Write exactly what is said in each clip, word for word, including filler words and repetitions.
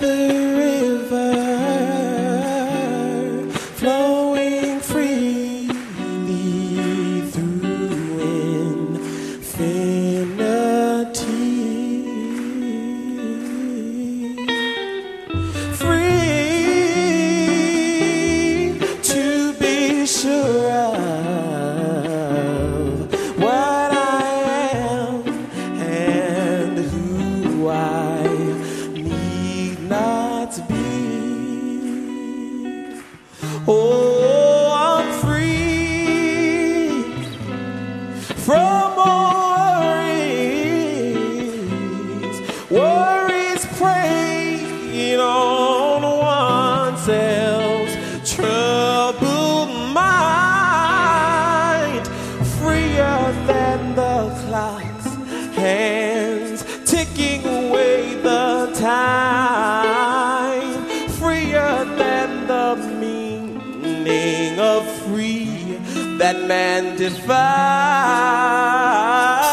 the river flowing freely through infinity. Free to be sure of what I am and who I need not be. Oh, I'm free from all worries, worries preying on oneself's troubled mind, freer than the clock's hands ticking away the time, freer than the meaning of free that man defined.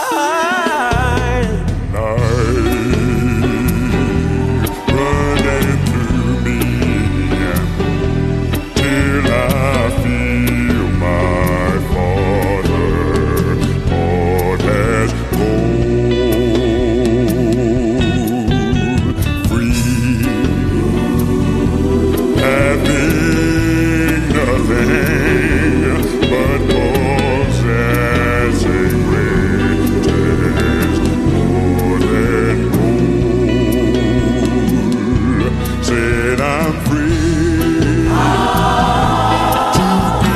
Running through me till I feel my Father God has gone free, having nothing but possessing riches more than gold. Said I'm free to be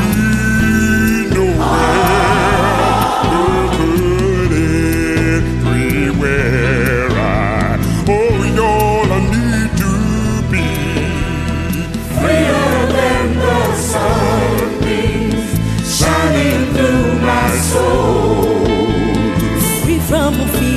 nowhere, but it free where I, oh, all I need to be. Freer than the sunbeams shining through my soul. Free from the fear